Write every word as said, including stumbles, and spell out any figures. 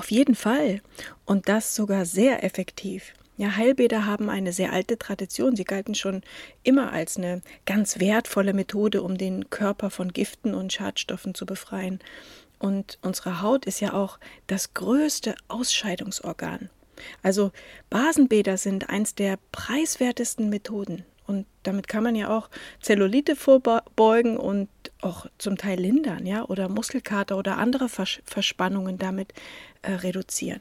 Auf jeden Fall. Und das sogar sehr effektiv. Ja, Heilbäder haben eine sehr alte Tradition. Sie galten schon immer als eine ganz wertvolle Methode, um den Körper von Giften und Schadstoffen zu befreien. Und unsere Haut ist ja auch das größte Ausscheidungsorgan. Also Basenbäder sind eins der preiswertesten Methoden. Und damit kann man ja auch Zellulite vorbeugen und auch zum Teil lindern, ja, oder Muskelkater oder andere Versch- Verspannungen damit äh, reduzieren.